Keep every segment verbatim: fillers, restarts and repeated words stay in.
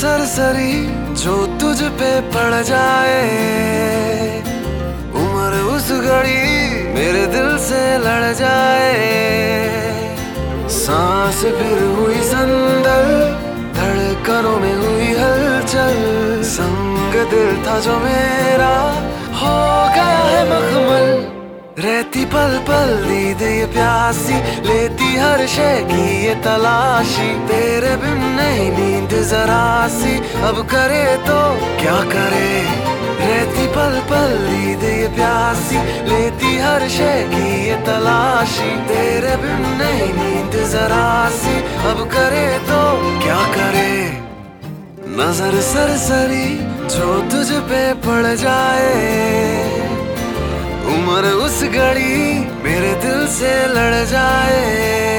सरसरी जो तुझ पे पड़ जाए, उम्र उस घड़ी मेरे दिल से लड़ जाए। सांस फिर हुई संदल, धड़कनों में हुई हलचल, संग दिल था जो मेरा हो गया है मखमल। रहती पल पल नींद ये प्यासी, लेती हर शय की ये तलाशी, तेरे बिन नहीं नींद जरा सी, अब करे तो क्या करे। रहती पल पल नींद ये प्यासी, लेती हर शय की ये तलाशी, तेरे बिन नहीं नींद जरा सी, अब करे तो क्या करे। नजर सरसरी जो तुझ पे पड़ जाए, उम्र उस घड़ी मेरे दिल से लड़ जाए।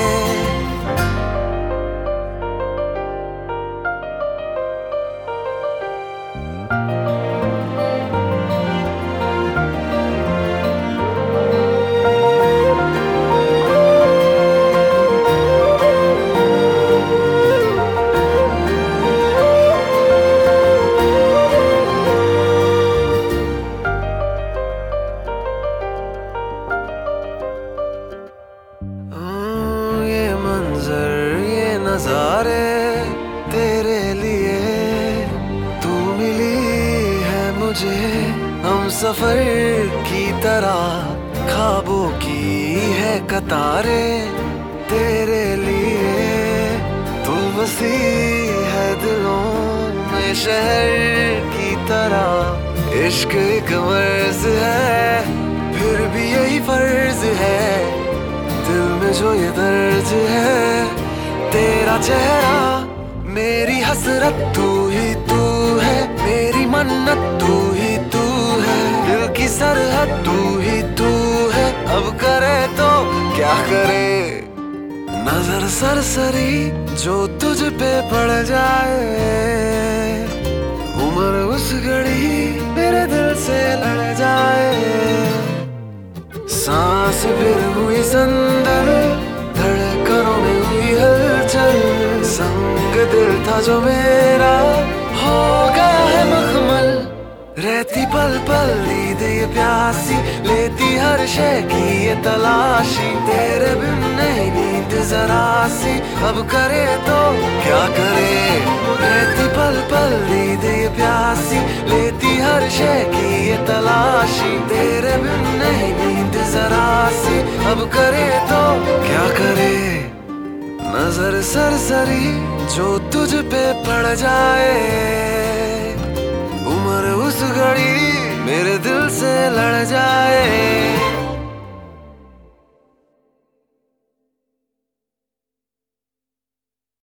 नजारे तेरे लिए तू मिली है मुझे, हम सफर की तरह ख्वाबों की है कतारे। तेरे लिए तू बसी है दिलों में शहर की तरह, इश्क एक मर्ज है फिर भी यही फर्ज है, दिल में जो ये दर्द है। तेरा चेहरा मेरी हसरत, तू ही तू है मेरी मन्नत, तू ही तू है दिल की सरहद, तू ही तू है, अब करे तो क्या करे। नजर सरसरी जो तुझ पे पड़ जाए, उम्र उस घड़ी मेरे दिल से लड़ जाए। सांस फिर हुई संदल, धड़कनों में हुई हलचल, संग दिल था जो मेरा हो गया है मखमल। रहती पल पल नींद ये प्यासी, लेती हर शय की ये तलाशी, तेरे बिन नहीं नींद जरा सी, अब करे तो क्या करे। रहती पल पल नींद ये प्यासी, लेती हर शय की ये तलाशी, तेरे बिन नहीं नींद जरा सी, अब करे तो क्या करे। नजर सरसरी जो तुझ पे पड़ जाए, उम्र उस घड़ी मेरे दिल से लड़ जाए।